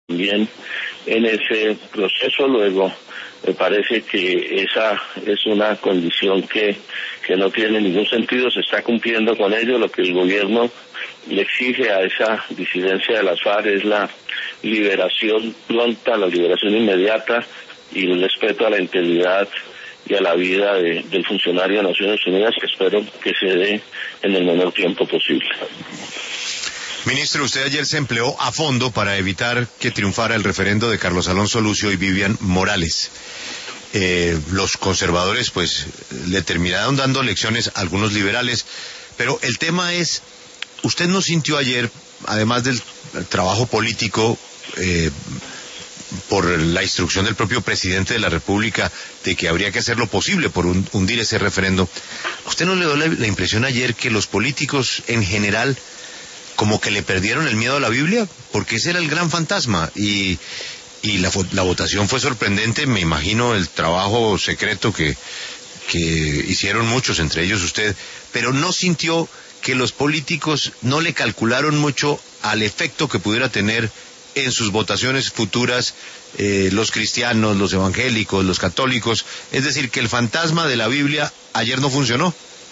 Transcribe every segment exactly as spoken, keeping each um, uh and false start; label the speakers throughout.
Speaker 1: también en ese proceso. Luego me parece que esa es una condición que, que no tiene ningún sentido, se está cumpliendo con ello. Lo que el gobierno le exige a esa disidencia de las FARC es la liberación pronta, la liberación inmediata y el respeto a la integridad y a la vida de, del funcionario de Naciones Unidas, que espero que se dé en el menor tiempo posible.
Speaker 2: Ministro, usted ayer se empleó a fondo para evitar que triunfara el referendo de Carlos Alonso Lucio y Vivian Morales. Eh, los conservadores, pues, le terminaron dando lecciones a algunos liberales, pero el tema es, ¿usted no sintió ayer, además del trabajo político, eh, por la instrucción del propio presidente de la República de que habría que hacer lo posible por un, hundir ese referendo, ¿usted no le dio la, la impresión ayer que los políticos en general como que le perdieron el miedo a la Biblia? Porque ese era el gran fantasma y, y la, la votación fue sorprendente. Me imagino el trabajo secreto que, que hicieron muchos, entre ellos usted, pero no sintió que los políticos no le calcularon mucho al efecto que pudiera tener en sus votaciones futuras eh, los cristianos, los evangélicos, los católicos, es decir, que el fantasma de la Biblia ayer no funcionó.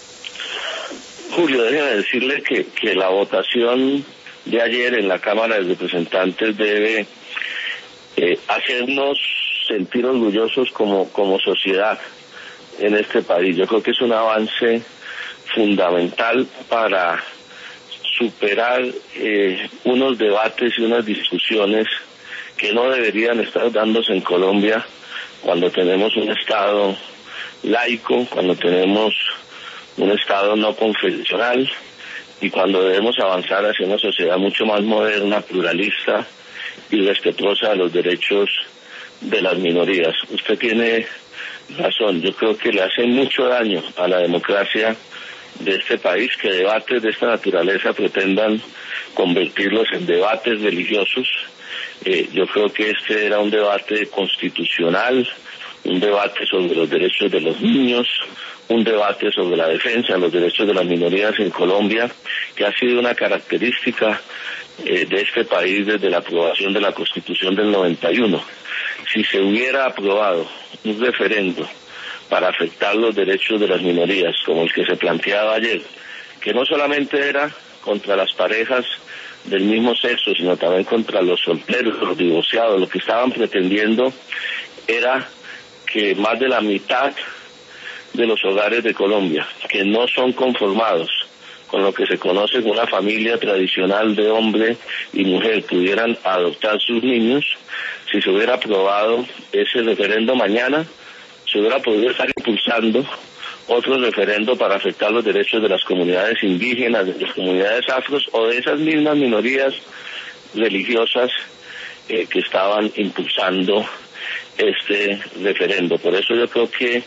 Speaker 1: Julio, déjeme decirle que, que la votación de ayer en la Cámara de Representantes debe eh, hacernos sentir orgullosos como, como sociedad en este país. Yo creo que es un avance fundamental para superar eh, unos debates y unas discusiones que no deberían estar dándose en Colombia cuando tenemos un Estado laico, cuando tenemos un Estado no confesional y cuando debemos avanzar hacia una sociedad mucho más moderna, pluralista y respetuosa de los derechos de las minorías. Usted tiene razón, yo creo que le hace mucho daño a la democracia de este país que debates de esta naturaleza pretendan convertirlos en debates religiosos. Eh, yo creo que este era un debate constitucional, un debate sobre los derechos de los niños, un debate sobre la defensa de los derechos de las minorías en Colombia, que ha sido una característica eh, de este país desde la aprobación de la Constitución del noventa y uno. Si se hubiera aprobado un referendo para afectar los derechos de las minorías, como el que se planteaba ayer, que no solamente era contra las parejas del mismo sexo, sino también contra los solteros, los divorciados, lo que estaban pretendiendo era que más de la mitad de los hogares de Colombia, que no son conformados con lo que se conoce como una familia tradicional de hombre y mujer, pudieran adoptar sus niños. Si se hubiera aprobado ese referendo mañana, se hubiera podido estar impulsando otro referendo para afectar los derechos de las comunidades indígenas, de las comunidades afros o de esas mismas minorías religiosas eh, que estaban impulsando este referendo. Por eso yo creo que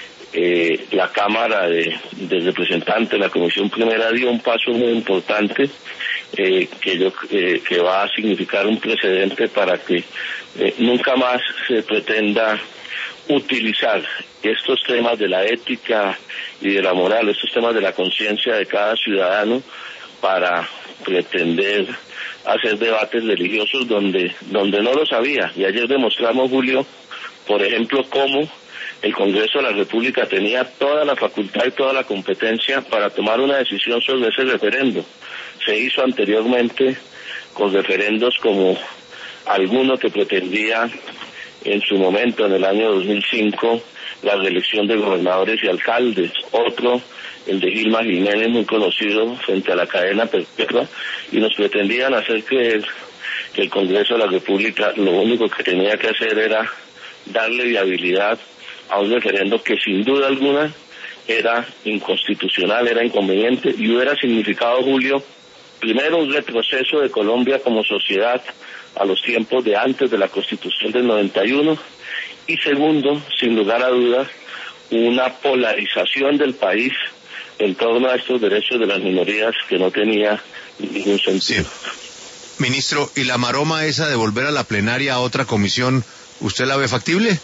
Speaker 1: eh, la Cámara de, de Representantes, la Comisión Primera, dio un paso muy importante eh, que, yo, eh, que va a significar un precedente para que eh, nunca más se pretenda utilizar estos temas de la ética y de la moral, estos temas de la conciencia de cada ciudadano para pretender hacer debates religiosos donde donde no los había. Y ayer demostramos, Julio, por ejemplo, cómo el Congreso de la República tenía toda la facultad y toda la competencia para tomar una decisión sobre ese referendo. Se hizo anteriormente con referendos como alguno que pretendía en su momento, en el año dos mil cinco, la reelección de gobernadores y alcaldes, otro, el de Gilma Jiménez, muy conocido frente a la cadena perpetua, y nos pretendían hacer creer que el Congreso de la República lo único que tenía que hacer era darle viabilidad a un referendo que sin duda alguna era inconstitucional, era inconveniente y hubiera significado, Julio, primero un retroceso de Colombia como sociedad a los tiempos de antes de la Constitución del noventa y uno, y segundo, sin lugar a dudas, una polarización del país en torno a estos derechos de las minorías que no tenía ningún sentido.
Speaker 2: Sí. Ministro, ¿y la maroma esa de volver a la plenaria a otra comisión, usted la ve factible?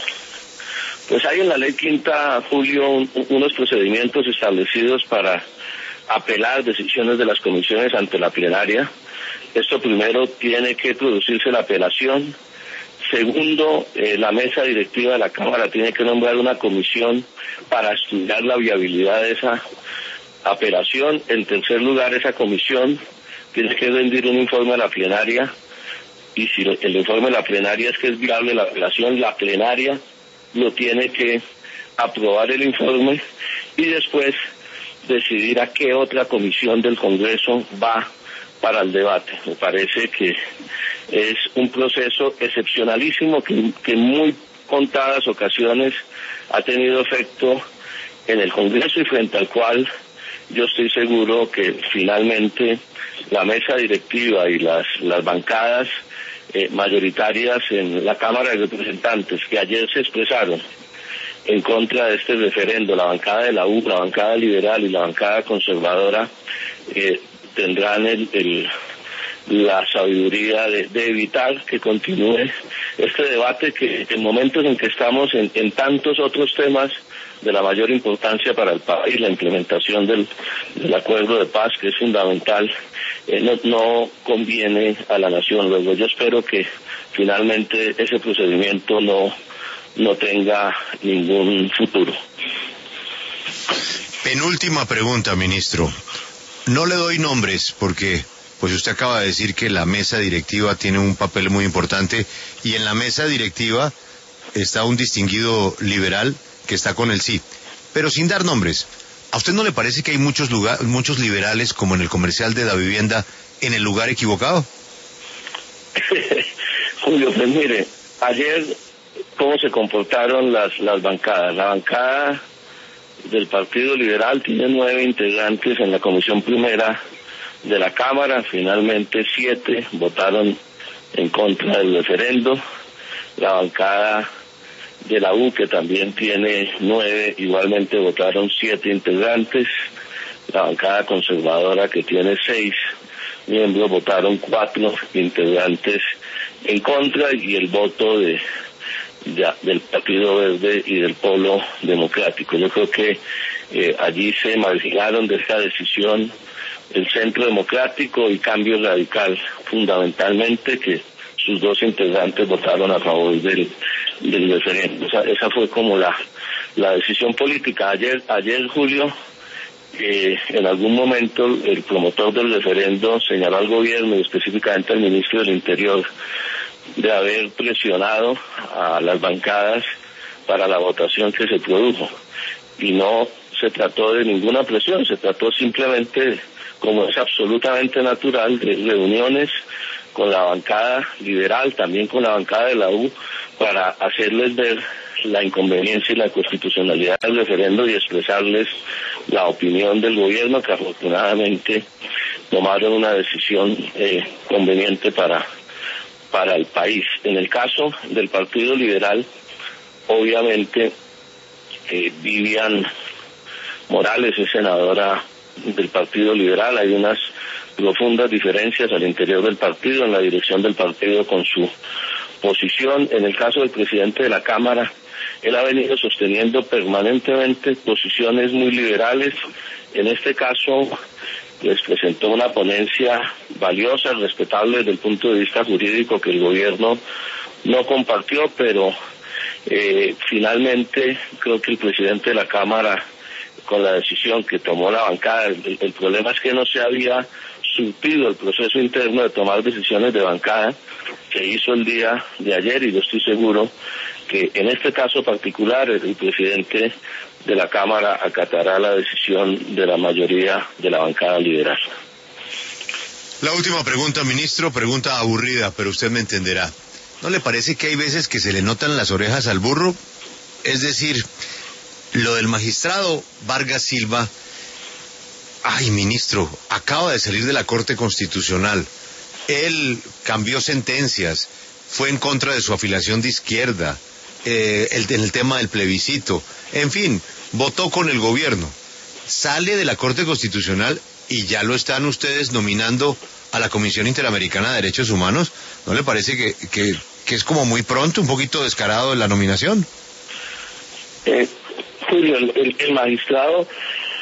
Speaker 1: Pues hay en la ley quinta, Julio, un, unos procedimientos establecidos para apelar decisiones de las comisiones ante la plenaria. Esto primero tiene que producirse la apelación. Segundo, eh, la mesa directiva de la Cámara tiene que nombrar una comisión para estudiar la viabilidad de esa apelación. En tercer lugar, esa comisión tiene que rendir un informe a la plenaria, y si el informe de la plenaria es que es viable la apelación, la plenaria lo tiene que aprobar el informe y después decidir a qué otra comisión del Congreso va para el debate. Me parece que es un proceso excepcionalísimo que, que en muy contadas ocasiones ha tenido efecto en el Congreso y frente al cual yo estoy seguro que finalmente la mesa directiva y las, las bancadas eh, mayoritarias en la Cámara de Representantes que ayer se expresaron en contra de este referendo, la bancada de la U, la bancada liberal y la bancada conservadora, eh, tendrán el, el, la sabiduría de, de evitar que continúe este debate que en momentos en que estamos en, en tantos otros temas de la mayor importancia para el país, la implementación del, del acuerdo de paz, que es fundamental, eh, no, no conviene a la nación. Luego yo espero que finalmente ese procedimiento no, no tenga ningún futuro.
Speaker 2: Penúltima pregunta, ministro. No le doy nombres porque pues usted acaba de decir que la mesa directiva tiene un papel muy importante y en la mesa directiva está un distinguido liberal que está con el sí. Pero sin dar nombres, ¿a usted no le parece que hay muchos lugar, muchos liberales, como en el comercial de la vivienda, en el lugar equivocado?
Speaker 1: Julio, pues mire, ayer cómo se comportaron las, las bancadas. La bancada del Partido Liberal tiene nueve integrantes en la Comisión Primera de la Cámara, finalmente siete votaron en contra del referendo. La bancada de la U, que también tiene nueve, igualmente votaron siete integrantes. La bancada conservadora, que tiene seis miembros, votaron cuatro integrantes en contra, y el voto de, de del Partido Verde y del Polo Democrático. Yo creo que eh, allí se marginaron de esta decisión el Centro Democrático y Cambio Radical, fundamentalmente, que sus dos integrantes votaron a favor del, del referendo. O sea, esa fue como la, la decisión política. Ayer, ayer Julio, eh, en algún momento el promotor del referendo señaló al gobierno y específicamente al ministro del Interior de haber presionado a las bancadas para la votación que se produjo. Y no se trató de ninguna presión, se trató simplemente, como es absolutamente natural, de reuniones con la bancada liberal, también con la bancada de la U, para hacerles ver la inconveniencia y la constitucionalidad del referendo y expresarles la opinión del gobierno, que afortunadamente tomaron una decisión eh, conveniente para, para el país. En el caso del Partido Liberal, obviamente eh, Vivian Morales es senadora del Partido Liberal. Hay unas profundas diferencias al interior del partido, en la dirección del partido con su posición. En el caso del presidente de la Cámara, él ha venido sosteniendo permanentemente posiciones muy liberales. En este caso, les presentó una ponencia valiosa, respetable desde el punto de vista jurídico, que el gobierno no compartió, pero eh, finalmente creo que el presidente de la Cámara, con la decisión que tomó la bancada, el, el problema es que no se había surtido el proceso interno de tomar decisiones de bancada que hizo el día de ayer, y yo estoy seguro que en este caso particular el, el presidente de la Cámara acatará la decisión de la mayoría de la bancada liberal.
Speaker 2: La última pregunta, ministro, pregunta aburrida, pero usted me entenderá. ¿No le parece que hay veces que se le notan las orejas al burro? Es decir, lo del magistrado Vargas Silva, ay, ministro, acaba de salir de la Corte Constitucional. Él cambió sentencias, fue en contra de su afiliación de izquierda, eh, el, en el tema del plebiscito, en fin, votó con el gobierno. Sale de la Corte Constitucional y ya lo están ustedes nominando a la Comisión Interamericana de Derechos Humanos. ¿No le parece que, que, que es como muy pronto, un poquito descarado la nominación?
Speaker 1: Eh, Julio, el, el, el magistrado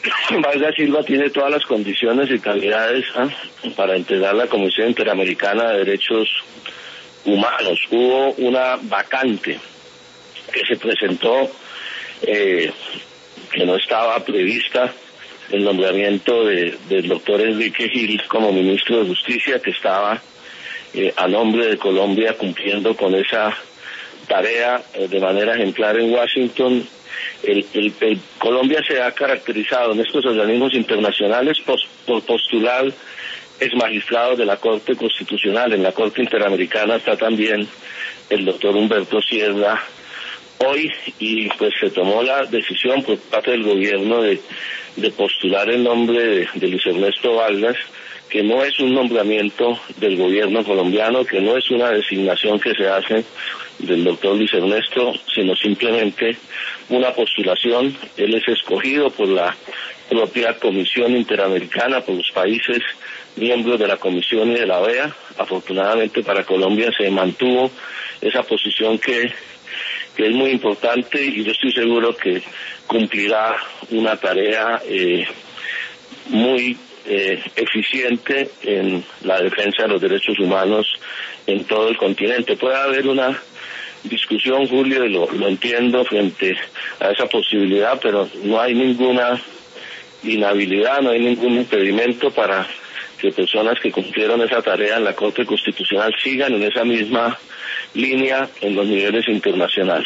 Speaker 1: Vargas Silva tiene todas las condiciones y calidades ¿eh? para integrar la Comisión Interamericana de Derechos Humanos. Hubo una vacante que se presentó, eh, que no estaba prevista, el nombramiento de, del doctor Enrique Gil como ministro de Justicia, que estaba eh, a nombre de Colombia cumpliendo con esa tarea eh, de manera ejemplar en Washington. El, el, el Colombia se ha caracterizado en estos organismos internacionales pos, por postular exmagistrados de la Corte Constitucional. En la Corte Interamericana está también el doctor Humberto Sierra hoy, y pues se tomó la decisión por parte del gobierno de, de postular el nombre de, de Luis Ernesto Vargas, que no es un nombramiento del gobierno colombiano, que no es una designación que se hace del doctor Luis Ernesto, sino simplemente una postulación. Él es escogido por la propia Comisión Interamericana, por los países miembros de la Comisión y de la O E A. Afortunadamente para Colombia se mantuvo esa posición que, que es muy importante, y yo estoy seguro que cumplirá una tarea eh, muy Eh, eficiente en la defensa de los derechos humanos en todo el continente. Puede haber una discusión, Julio, y lo, lo entiendo, frente a esa posibilidad, pero no hay ninguna inhabilidad, no hay ningún impedimento para que personas que cumplieron esa tarea en la Corte Constitucional sigan en esa misma línea en los niveles internacionales.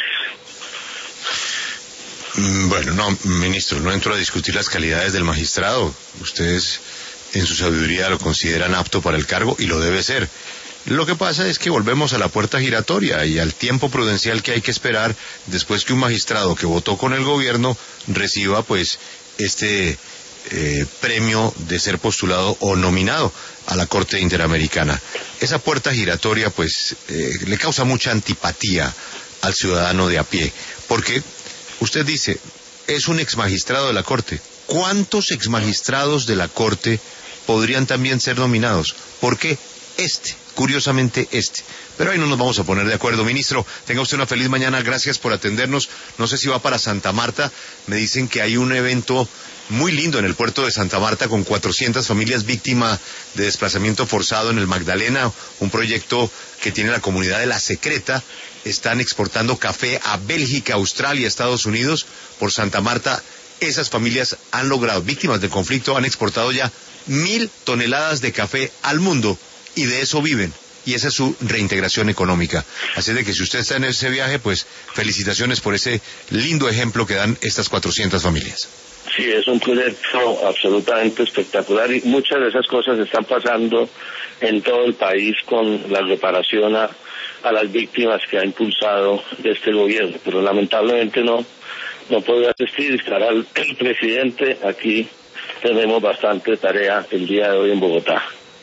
Speaker 2: Bueno, no, ministro, no entro a discutir las calidades del magistrado. Ustedes, en su sabiduría, lo consideran apto para el cargo, y lo debe ser. Lo que pasa es que volvemos a la puerta giratoria y al tiempo prudencial que hay que esperar después que un magistrado que votó con el gobierno reciba, pues, este eh, premio de ser postulado o nominado a la Corte Interamericana. Esa puerta giratoria, pues, eh, le causa mucha antipatía al ciudadano de a pie, porque usted dice, es un exmagistrado de la Corte. ¿Cuántos exmagistrados de la Corte podrían también ser nominados? ¿Por qué este? Curiosamente este. Pero ahí no nos vamos a poner de acuerdo. Ministro, tenga usted una feliz mañana. Gracias por atendernos. No sé si va para Santa Marta. Me dicen que hay un evento muy lindo en el puerto de Santa Marta con cuatrocientas familias víctimas de desplazamiento forzado en el Magdalena. Un proyecto que tiene la comunidad de La Secreta. Están exportando café a Bélgica, Australia, Estados Unidos. Por Santa Marta, esas familias han logrado, víctimas del conflicto, han exportado ya mil toneladas de café al mundo, y de eso viven. Y esa es su reintegración económica. Así de que si usted está en ese viaje, pues felicitaciones por ese lindo ejemplo que dan estas cuatrocientas familias.
Speaker 1: Sí, es un proyecto absolutamente espectacular, y muchas de esas cosas están pasando en todo el país con la reparación a, a las víctimas que ha impulsado este gobierno. Pero lamentablemente no, no podrá asistir, estará el, el presidente. Aquí tenemos bastante tarea el día de hoy en Bogotá.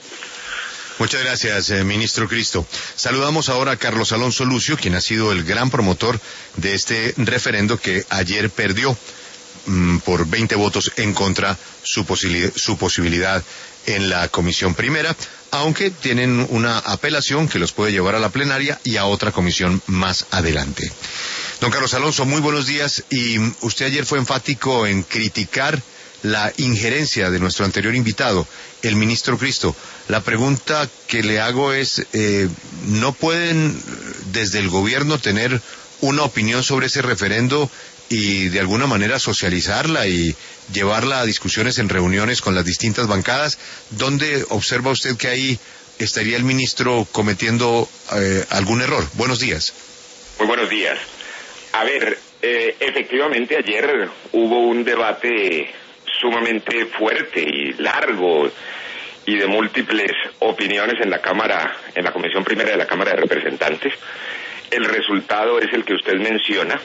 Speaker 2: Muchas gracias, eh, ministro Cristo. Saludamos ahora a Carlos Alonso Lucio, quien ha sido el gran promotor de este referendo que ayer perdió mmm, por veinte votos en contra su, posibil- su posibilidad en la comisión primera, aunque tienen una apelación que los puede llevar a la plenaria y a otra comisión más adelante. Don Carlos Alonso, muy buenos días. Y usted ayer fue enfático en criticar la injerencia de nuestro anterior invitado, el ministro Cristo. La pregunta que le hago es, eh, ¿no pueden desde el gobierno tener una opinión sobre ese referendo y de alguna manera socializarla y llevarla a discusiones en reuniones con las distintas bancadas? ¿Dónde observa usted que ahí estaría el ministro cometiendo eh, algún error? Buenos días.
Speaker 3: Muy buenos días. A ver, eh, efectivamente ayer hubo un debate sumamente fuerte y largo y de múltiples opiniones en la Cámara, en la Comisión Primera de la Cámara de Representantes. El resultado es el que usted menciona.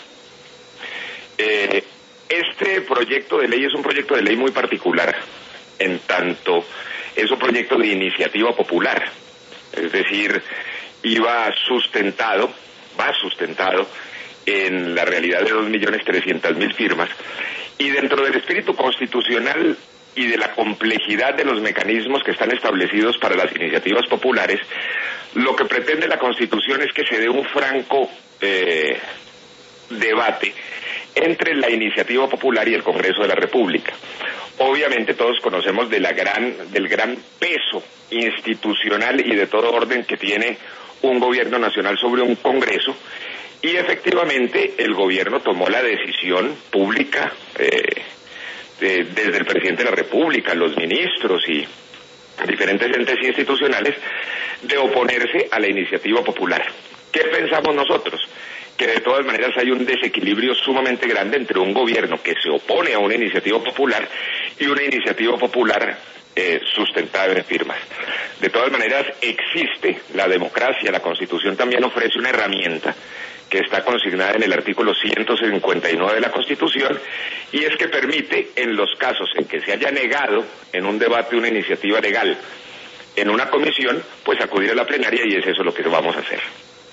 Speaker 3: Eh, este proyecto de ley es un proyecto de ley muy particular, en tanto es un proyecto de iniciativa popular, es decir, iba sustentado, va sustentado en la realidad de dos millones trescientas mil firmas, y dentro del espíritu constitucional y de la complejidad de los mecanismos que están establecidos para las iniciativas populares, lo que pretende la Constitución es que se dé un franco eh, debate entre la iniciativa popular y el Congreso de la República. Obviamente todos conocemos de la gran, del gran peso institucional y de todo orden que tiene un gobierno nacional sobre un Congreso, y efectivamente el gobierno tomó la decisión pública, eh, de, desde el presidente de la República, los ministros y diferentes entes institucionales, de oponerse a la iniciativa popular. ¿Qué pensamos nosotros? Que de todas maneras hay un desequilibrio sumamente grande entre un gobierno que se opone a una iniciativa popular y una iniciativa popular eh, sustentada en firmas. De todas maneras existe la democracia, la Constitución también ofrece una herramienta que está consignada en el artículo ciento cincuenta y nueve de la Constitución, y es que permite, en los casos en que se haya negado en un debate una iniciativa legal en una comisión, pues acudir a la plenaria, y es eso lo que vamos a hacer.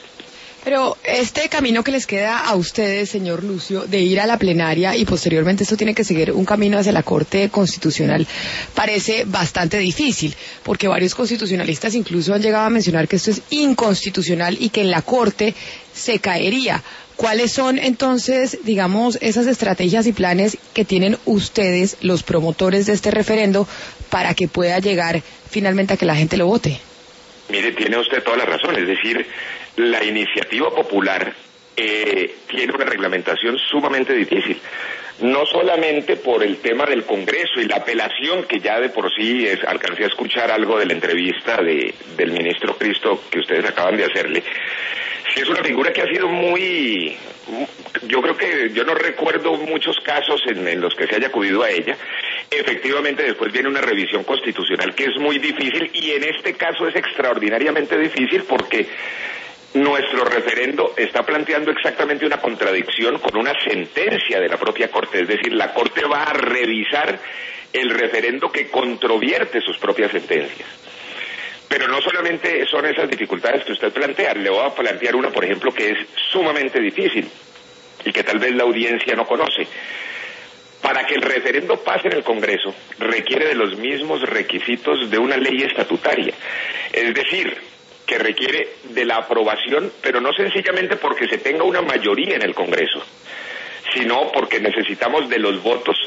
Speaker 4: Pero este camino que les queda a ustedes, señor Lucio, de ir a la plenaria y posteriormente esto tiene que seguir un camino hacia la Corte Constitucional, parece bastante difícil, porque varios constitucionalistas incluso han llegado a mencionar que esto es inconstitucional y que en la Corte se caería. ¿Cuáles son entonces, digamos, esas estrategias y planes que tienen ustedes, los promotores de este referendo, para que pueda llegar finalmente a que la gente lo vote?
Speaker 3: Mire, tiene usted toda la razón, es decir, la iniciativa popular eh, tiene una reglamentación sumamente difícil, no solamente por el tema del Congreso y la apelación, que ya de por sí es, alcancé a escuchar algo de la entrevista de, del ministro Cristo que ustedes acaban de hacerle. Sí, es una figura que ha sido muy, yo creo que, yo no recuerdo muchos casos en, en los que se haya acudido a ella. Efectivamente, después viene una revisión constitucional que es muy difícil, y en este caso es extraordinariamente difícil porque nuestro referendo está planteando exactamente una contradicción con una sentencia de la propia Corte, es decir, la Corte va a revisar el referendo que controvierte sus propias sentencias. Pero no solamente son esas dificultades que usted plantea, le voy a plantear una, por ejemplo, que es sumamente difícil y que tal vez la audiencia no conoce. Para que el referendo pase en el Congreso, requiere de los mismos requisitos de una ley estatutaria, es decir, que requiere de la aprobación, pero no sencillamente porque se tenga una mayoría en el Congreso, sino porque necesitamos de los votos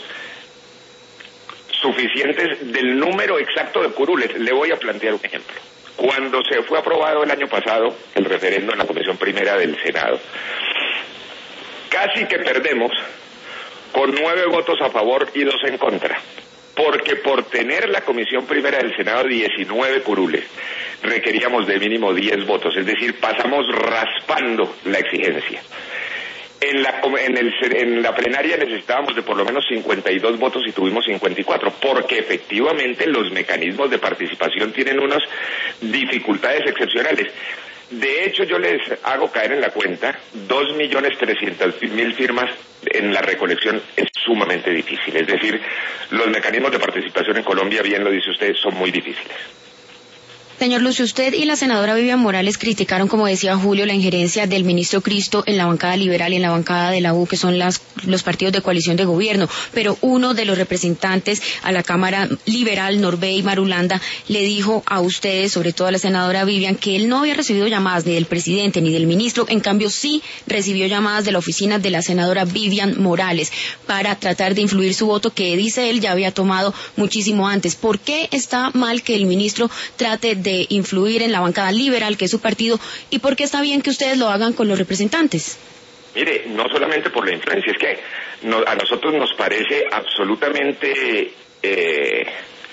Speaker 3: suficientes del número exacto de curules. Le voy a plantear un ejemplo. Cuando se fue aprobado el año pasado el referendo en la Comisión Primera del Senado, casi que perdemos con nueve votos a favor y dos en contra, porque por tener la Comisión Primera del Senado diecinueve curules, requeríamos de mínimo diez votos, es decir, pasamos raspando la exigencia. En la, en, el, en la plenaria necesitábamos de por lo menos cincuenta y dos votos y tuvimos cincuenta y cuatro, porque efectivamente los mecanismos de participación tienen unas dificultades excepcionales. De hecho, yo les hago caer en la cuenta, dos millones trescientas mil firmas en la recolección es sumamente difícil. Es decir, los mecanismos de participación en Colombia, bien lo dice usted, son muy difíciles.
Speaker 5: Señor Lucio, usted y la senadora Vivian Morales criticaron, como decía Julio, la injerencia del ministro Cristo en la bancada liberal y en la bancada de la U, que son las, los partidos de coalición de gobierno, pero uno de los representantes a la Cámara Liberal, Norbey Marulanda, le dijo a ustedes, sobre todo a la senadora Vivian, que él no había recibido llamadas ni del presidente ni del ministro, en cambio sí recibió llamadas de la oficina de la senadora Vivian Morales para tratar de influir su voto, que dice él ya había tomado muchísimo antes. ¿Por qué está mal que el ministro trate de de influir en la bancada liberal, que es su partido, y por qué está bien que ustedes lo hagan con los representantes?
Speaker 3: Mire, no solamente por la influencia, es que no, a nosotros nos parece absolutamente eh,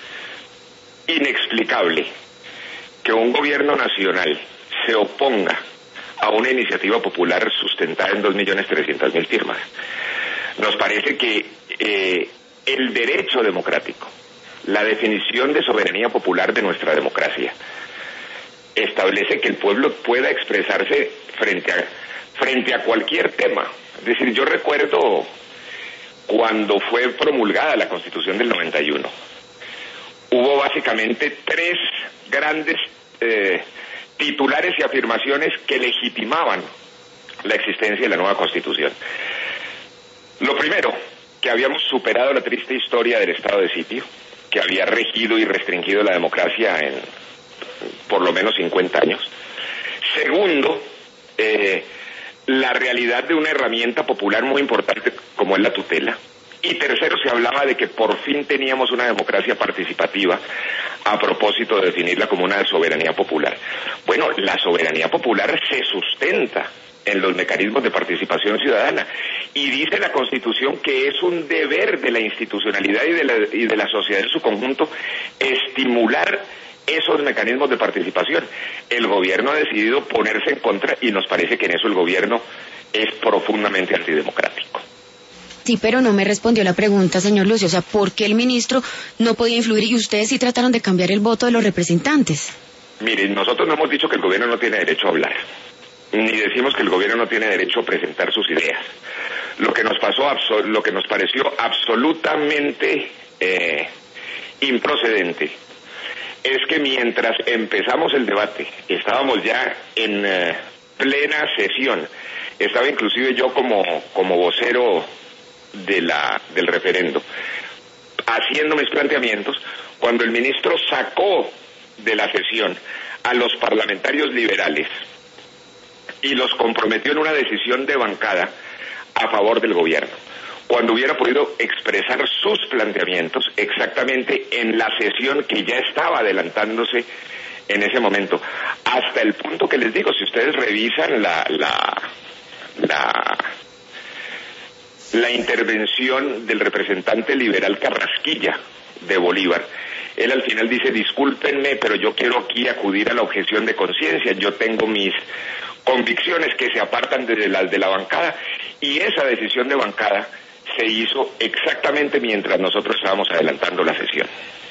Speaker 3: inexplicable que un gobierno nacional se oponga a una iniciativa popular sustentada en dos millones trescientas mil firmas. Nos parece que eh, el derecho democrático, la definición de soberanía popular de nuestra democracia, establece que el pueblo pueda expresarse frente a, frente a cualquier tema. Es decir, yo recuerdo cuando fue promulgada la Constitución del noventa y uno, hubo básicamente tres grandes eh, titulares y afirmaciones que legitimaban la existencia de la nueva Constitución. Lo primero, que habíamos superado la triste historia del estado de sitio, que había regido y restringido la democracia en por lo menos cincuenta años. Segundo, eh, la realidad de una herramienta popular muy importante como es la tutela. Y tercero, se hablaba de que por fin teníamos una democracia participativa a propósito de definirla como una soberanía popular. Bueno, la soberanía popular se sustenta en los mecanismos de participación ciudadana y dice la Constitución que es un deber de la institucionalidad y de la, y de la sociedad en su conjunto estimular esos mecanismos de participación. El gobierno ha decidido ponerse en contra y nos parece que en eso el gobierno es profundamente antidemocrático.
Speaker 5: Sí, pero no me respondió la pregunta, señor Lucio. O sea, ¿por qué el ministro no podía influir y ustedes sí trataron de cambiar el voto de los representantes?
Speaker 3: Miren, nosotros no hemos dicho que el gobierno no tiene derecho a hablar, ni decimos que el gobierno no tiene derecho a presentar sus ideas. Lo que nos pasó, lo que nos pareció absolutamente eh, improcedente es que mientras empezamos el debate, estábamos ya en eh, plena sesión, estaba inclusive yo como, como vocero de la, del referendo, haciendo mis planteamientos, cuando el ministro sacó de la sesión a los parlamentarios liberales y los comprometió en una decisión de bancada a favor del gobierno, cuando hubiera podido expresar sus planteamientos exactamente en la sesión que ya estaba adelantándose en ese momento, hasta el punto que les digo, si ustedes revisan la la la la intervención del representante liberal Carrasquilla de Bolívar, él al final dice: discúlpenme, pero yo quiero aquí acudir a la objeción de conciencia, yo tengo mis convicciones que se apartan de las de la bancada, y esa decisión de bancada se hizo exactamente mientras nosotros estábamos adelantando la sesión.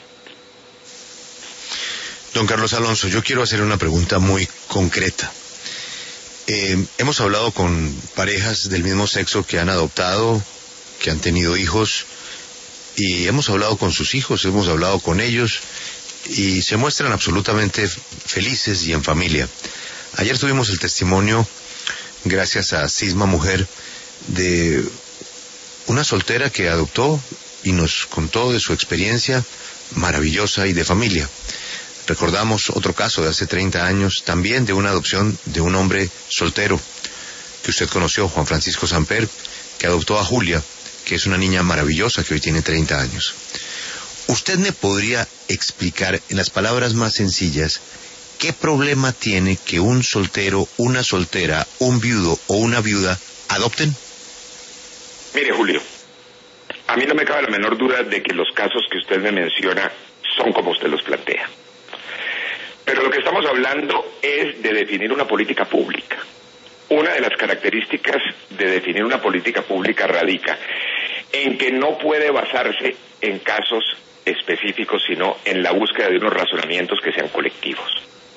Speaker 2: Don Carlos Alonso, yo quiero hacer una pregunta muy concreta. Eh, hemos hablado con parejas del mismo sexo que han adoptado, que han tenido hijos, y hemos hablado con sus hijos, hemos hablado con ellos, y se muestran absolutamente felices y en familia. Ayer tuvimos el testimonio, gracias a Cisma Mujer, de una soltera que adoptó y nos contó de su experiencia maravillosa y de familia. Recordamos otro caso de hace treinta años, también de una adopción de un hombre soltero que usted conoció, Juan Francisco Samper, que adoptó a Julia, que es una niña maravillosa que hoy tiene treinta años. ¿Usted me podría explicar en las palabras más sencillas qué problema tiene que un soltero, una soltera, un viudo o una viuda adopten?
Speaker 3: Mire, Julio, a mí no me cabe la menor duda de que los casos que usted me menciona son como usted los plantea. Pero lo que estamos hablando es de definir una política pública. Una de las características de definir una política pública radica en que no puede basarse en casos específicos, sino en la búsqueda de unos razonamientos que sean colectivos.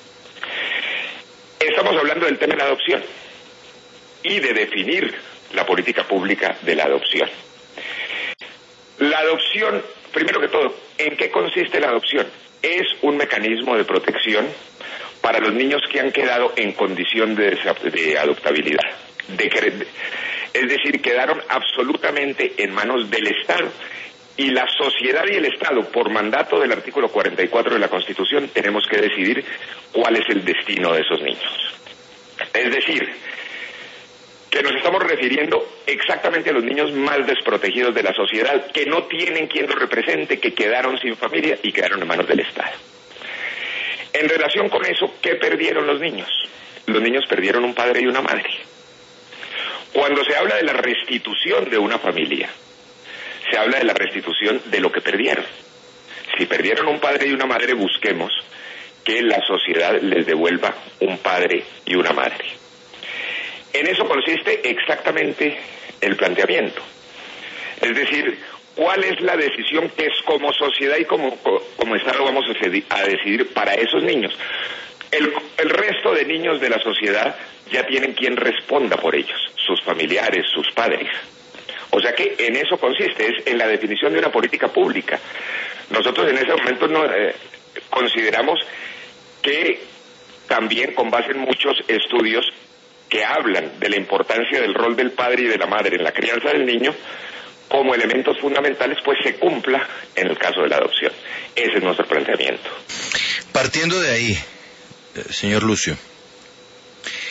Speaker 3: Estamos hablando del tema de la adopción y de definir la política pública de la adopción. La adopción, primero que todo, ¿en qué consiste la adopción? Es un mecanismo de protección para los niños que han quedado en condición de, de adoptabilidad. De, es decir, quedaron absolutamente en manos del Estado. Y la sociedad y el Estado, por mandato del artículo cuarenta y cuatro de la Constitución, tenemos que decidir cuál es el destino de esos niños. Es decir, que nos estamos refiriendo exactamente a los niños más desprotegidos de la sociedad, que no tienen quien los represente, que quedaron sin familia y quedaron en manos del Estado. En relación con eso, ¿qué perdieron los niños? Los niños perdieron un padre y una madre. Cuando se habla de la restitución de una familia, se habla de la restitución de lo que perdieron. Si perdieron un padre y una madre, busquemos que la sociedad les devuelva un padre y una madre. En eso consiste exactamente el planteamiento. Es decir, ¿cuál es la decisión que es como sociedad y como, como Estado vamos a decidir para esos niños? El, el resto de niños de la sociedad ya tienen quien responda por ellos, sus familiares, sus padres. O sea que en eso consiste, es en la definición de una política pública. Nosotros en ese momento no, eh, consideramos que también, con base en muchos estudios que hablan de la importancia del rol del padre y de la madre en la crianza del niño como elementos fundamentales, pues se cumpla en el caso de la adopción. Ese es nuestro planteamiento.
Speaker 6: Partiendo de ahí, señor Lucio,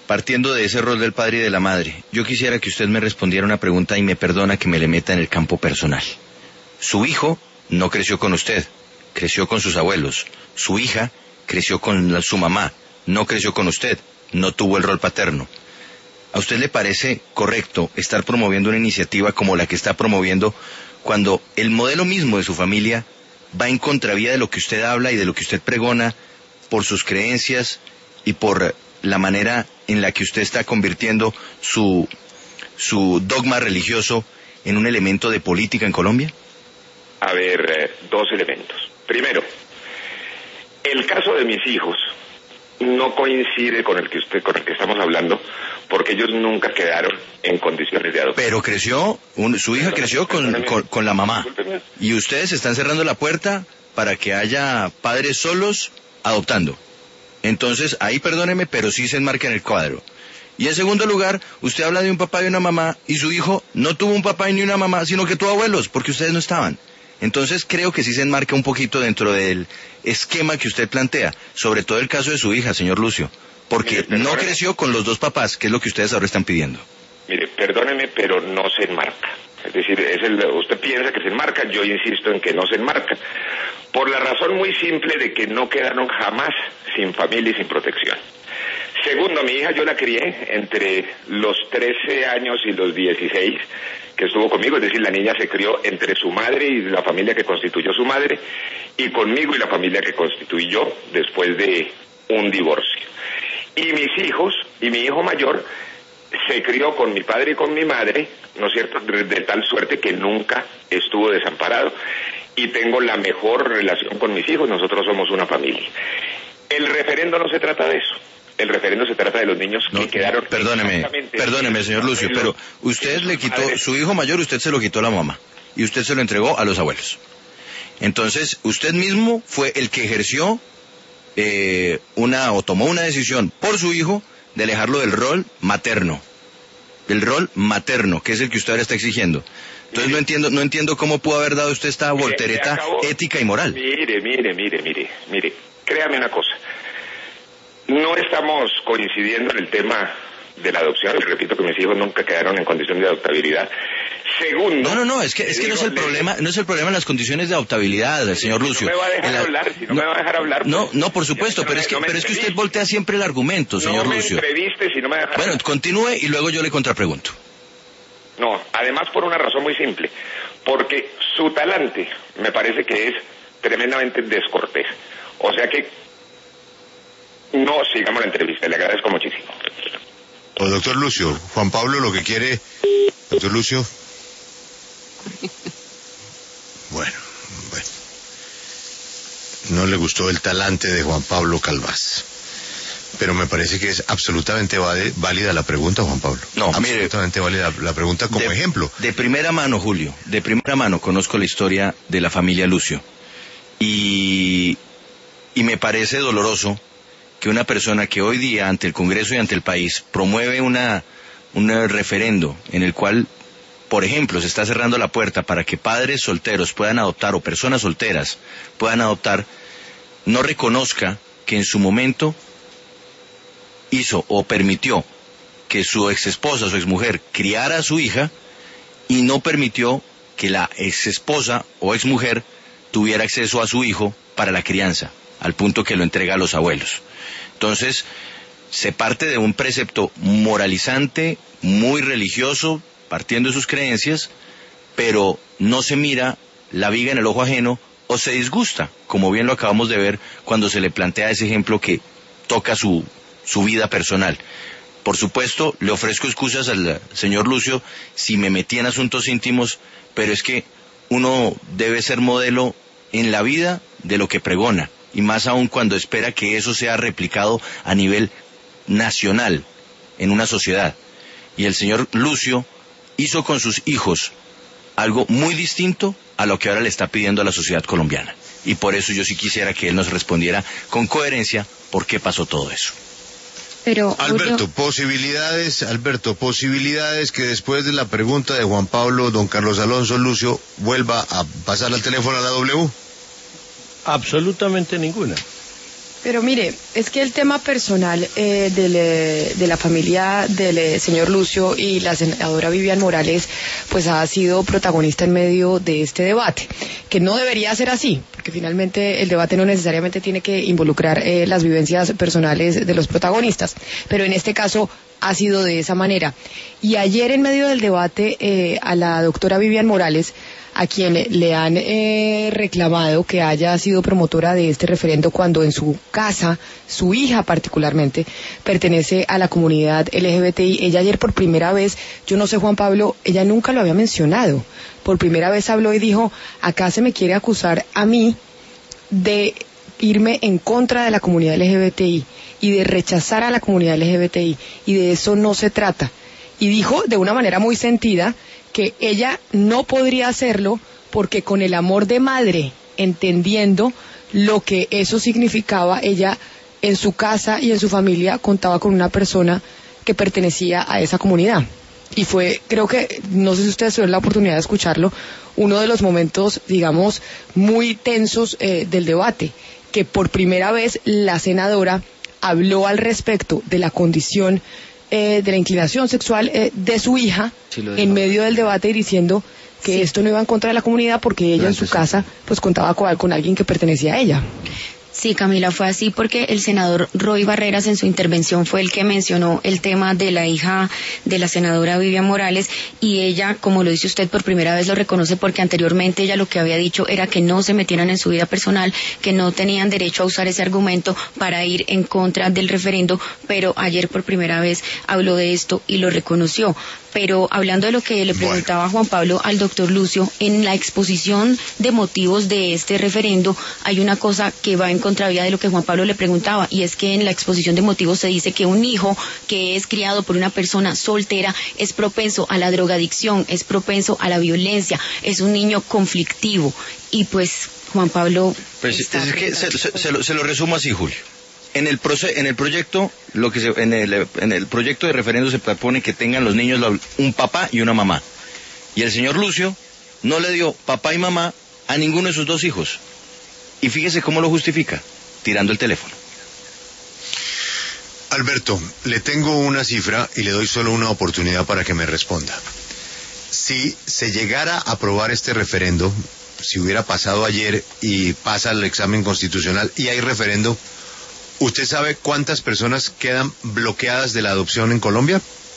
Speaker 6: partiendo de ese rol del padre y de la madre, yo quisiera que usted me respondiera una pregunta y me perdona que me le meta en el campo personal. Su hijo no creció con usted, creció con sus abuelos. Su hija creció con la, su mamá, no creció con usted, no tuvo el rol paterno. ¿A usted le parece correcto estar promoviendo una iniciativa como la que está promoviendo cuando el modelo mismo de su familia va en contravía de lo que usted habla y de lo que usted pregona por sus creencias y por la manera en la que usted está convirtiendo su, su dogma religioso en un elemento de política en Colombia?
Speaker 3: A ver, eh, dos elementos. Primero, el caso de mis hijos no coincide con el que usted, con el que estamos hablando, porque ellos nunca quedaron en condiciones de adopción.
Speaker 6: Pero creció, un, su hija creció con, con, con la mamá. Y ustedes están cerrando la puerta para que haya padres solos adoptando. Entonces, ahí perdóneme, pero sí se enmarca en el cuadro. Y en segundo lugar, usted habla de un papá y una mamá, y su hijo no tuvo un papá y ni una mamá, sino que tuvo abuelos, porque ustedes no estaban. Entonces creo que sí se enmarca un poquito dentro del esquema que usted plantea, sobre todo el caso de su hija, señor Lucio, porque mire, no creció con los dos papás, que es lo que ustedes ahora están pidiendo.
Speaker 3: Mire, perdóneme, pero no se enmarca. Es decir, es el, usted piensa que se enmarca, yo insisto en que no se enmarca. Por la razón muy simple de que no quedaron jamás sin familia y sin protección. Segundo, mi hija yo la crié entre los trece años y los dieciséis que estuvo conmigo, es decir, la niña se crió entre su madre y la familia que constituyó su madre, y conmigo y la familia que constituí yo después de un divorcio. Y mis hijos, y mi hijo mayor, se crió con mi padre y con mi madre, ¿no es cierto?, de, de tal suerte que nunca estuvo desamparado, y tengo la mejor relación con mis hijos, nosotros somos una familia. El referendo no se trata de eso. El referendo se trata de los niños que no, quedaron...
Speaker 6: Perdóneme, perdóneme, señor Lucio, pero usted le quitó, su hijo mayor, usted se lo quitó a la mamá, y usted se lo entregó a los abuelos. Entonces, usted mismo fue el que ejerció eh, una, o tomó una decisión por su hijo de alejarlo del rol materno, del rol materno, que es el que usted ahora está exigiendo. Entonces mire, no entiendo, no entiendo cómo pudo haber dado usted esta mire, voltereta acabo, ética y moral.
Speaker 3: Mire, mire, mire, mire, mire, créame una cosa. No estamos coincidiendo en el tema de la adopción. Les repito que mis hijos nunca quedaron en condición de adoptabilidad. Segundo...
Speaker 6: No, no, no, es que, es que digo, no es el problema, no es el problema en las condiciones de adoptabilidad, señor Lucio.
Speaker 3: No me va a dejar
Speaker 6: la,
Speaker 3: hablar, si no,
Speaker 6: no
Speaker 3: me va a dejar hablar...
Speaker 6: No,
Speaker 3: pues,
Speaker 6: no, por supuesto,
Speaker 3: no
Speaker 6: pero,
Speaker 3: me,
Speaker 6: es que,
Speaker 3: no
Speaker 6: pero es que usted voltea siempre el argumento, señor
Speaker 3: no
Speaker 6: Lucio.
Speaker 3: No me entreviste si no me deja
Speaker 6: Bueno,
Speaker 3: hablar.
Speaker 6: Continúe y luego yo le contrapregunto.
Speaker 3: No, además por una razón muy simple. Porque su talante me parece que es tremendamente descortés. O sea que... No sigamos la entrevista, le agradezco muchísimo.
Speaker 2: O doctor Lucio, Juan Pablo lo que quiere... Doctor Lucio... Bueno, bueno. No le gustó el talante de Juan Pablo Calvás. Pero me parece que es absolutamente válida la pregunta, Juan Pablo.
Speaker 6: No,
Speaker 2: absolutamente
Speaker 6: mire,
Speaker 2: válida la pregunta como
Speaker 6: de,
Speaker 2: ejemplo.
Speaker 6: De primera mano, Julio, de primera mano conozco la historia de la familia Lucio. Y, y me parece doloroso que una persona que hoy día ante el Congreso y ante el país promueve una, un referendo en el cual, por ejemplo, se está cerrando la puerta para que padres solteros puedan adoptar o personas solteras puedan adoptar, no reconozca que en su momento hizo o permitió que su exesposa, su exmujer, criara a su hija y no permitió que la exesposa o exmujer tuviera acceso a su hijo para la crianza, al punto que lo entrega a los abuelos. Entonces, se parte de un precepto moralizante, muy religioso, partiendo de sus creencias, pero no se mira la viga en el ojo ajeno o se disgusta, como bien lo acabamos de ver cuando se le plantea ese ejemplo que toca su, su vida personal. Por supuesto, le ofrezco excusas al señor Lucio si me metí en asuntos íntimos, pero es que uno debe ser modelo en la vida de lo que pregona, y más aún cuando espera que eso sea replicado a nivel nacional, en una sociedad. Y el señor Lucio hizo con sus hijos algo muy distinto a lo que ahora le está pidiendo a la sociedad colombiana. Y por eso yo sí quisiera que él nos respondiera con coherencia por qué pasó todo eso.
Speaker 5: Pero,
Speaker 2: Alberto,
Speaker 5: Julio...
Speaker 2: posibilidades, Alberto, posibilidades que después de la pregunta de Juan Pablo, don Carlos Alonso Lucio vuelva a pasar al teléfono a la W.
Speaker 7: Absolutamente ninguna.
Speaker 4: Pero mire, es que el tema personal eh, del, eh, de la familia del eh, señor Lucio y la senadora Vivian Morales, pues ha sido protagonista en medio de este debate, que no debería ser así, porque finalmente el debate no necesariamente tiene que involucrar eh, las vivencias personales de los protagonistas, pero en este caso ha sido de esa manera. Y ayer en medio del debate eh, a la doctora Vivian Morales, a quien le han eh, reclamado que haya sido promotora de este referendo cuando en su casa, su hija particularmente, pertenece a la comunidad L G B T I. Ella ayer por primera vez, yo no sé Juan Pablo, ella nunca lo había mencionado, por primera vez habló y dijo, acá se me quiere acusar a mí de irme en contra de la comunidad L G B T I y de rechazar a la comunidad L G B T I, y de eso no se trata. Y dijo de una manera muy sentida que ella no podría hacerlo porque con el amor de madre, entendiendo lo que eso significaba, ella en su casa y en su familia contaba con una persona que pertenecía a esa comunidad. Y fue, creo que, no sé si ustedes tuvieron la oportunidad de escucharlo, uno de los momentos, digamos, muy tensos eh, del debate, que por primera vez la senadora habló al respecto de la condición Eh, de la inclinación sexual eh, de su hija, sí, en medio del debate, y diciendo que sí, esto no iba en contra de la comunidad porque ella en su casa pues contaba con, con alguien que pertenecía a ella.
Speaker 5: Sí, Camila, fue así porque el senador Roy Barreras en su intervención fue el que mencionó el tema de la hija de la senadora Vivian Morales, y ella, como lo dice usted, por primera vez lo reconoce porque anteriormente ella lo que había dicho era que no se metieran en su vida personal, que no tenían derecho a usar ese argumento para ir en contra del referendo, pero ayer por primera vez habló de esto y lo reconoció. Pero hablando de lo que le preguntaba Juan Pablo al doctor Lucio, en la exposición de motivos de este referendo hay una cosa que va en contravía de lo que Juan Pablo le preguntaba, y es que en la exposición de motivos se dice que un hijo que es criado por una persona soltera es propenso a la drogadicción, es propenso a la violencia, es un niño conflictivo. Y pues Juan Pablo...
Speaker 6: Pues es que se, se, se, lo, se lo resumo así, Julio. En el, proce en el proyecto, lo que se, en, el, en el proyecto de referendo se propone que tengan los niños un papá y una mamá. Y el señor Lucio no le dio papá y mamá a ninguno de sus dos hijos. Y fíjese cómo lo justifica, tirando el teléfono.
Speaker 2: Alberto, le tengo una cifra y le doy solo una oportunidad para que me responda. Si se llegara a aprobar este referendo, si hubiera pasado ayer y pasa el examen constitucional y hay referendo, ¿usted sabe cuántas personas quedan bloqueadas de la adopción en Colombia?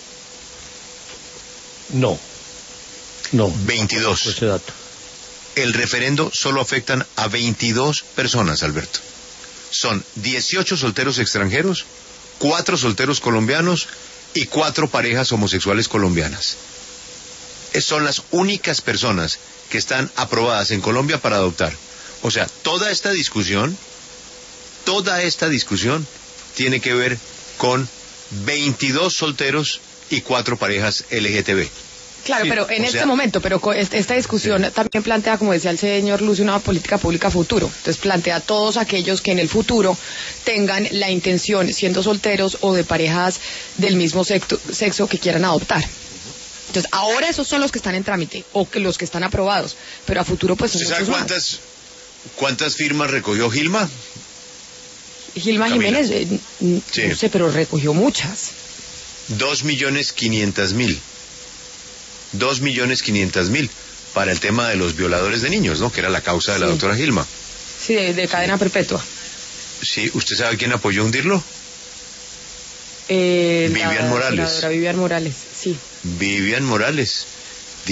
Speaker 7: No, no.
Speaker 2: veintidós.
Speaker 7: No, ese dato.
Speaker 2: El referendo solo afectan a veintidós personas, Alberto. Son dieciocho solteros extranjeros, cuatro solteros colombianos y cuatro parejas homosexuales colombianas. Es, son las únicas personas que están aprobadas en Colombia para adoptar. O sea, toda esta discusión... Toda esta discusión tiene que ver con veintidós solteros y cuatro parejas L G T B.
Speaker 4: Claro, sí, pero en este sea, momento, pero esta discusión sí, también plantea, como decía el señor Lucio, una política pública futuro. Entonces plantea a todos aquellos que en el futuro tengan la intención, siendo solteros o de parejas del mismo sexo, sexo que quieran adoptar. Entonces, ahora esos son los que están en trámite, o que los que están aprobados, pero a futuro pues son
Speaker 2: muchos más. ¿Usted sabe cuántas, cuántas firmas recogió Gilma?
Speaker 4: Gilma Camila. Jiménez, eh, no sí. sé, pero recogió muchas.
Speaker 2: Dos millones quinientas mil. Dos millones quinientas mil para el tema de los violadores de niños, ¿no? Que era la causa de la sí. doctora Gilma.
Speaker 4: Sí, de, de cadena perpetua.
Speaker 2: Sí, ¿usted sabe quién apoyó hundirlo?
Speaker 4: Eh,
Speaker 2: Vivian
Speaker 4: la,
Speaker 2: Morales.
Speaker 4: La Vivian Morales, sí.
Speaker 2: Vivian Morales.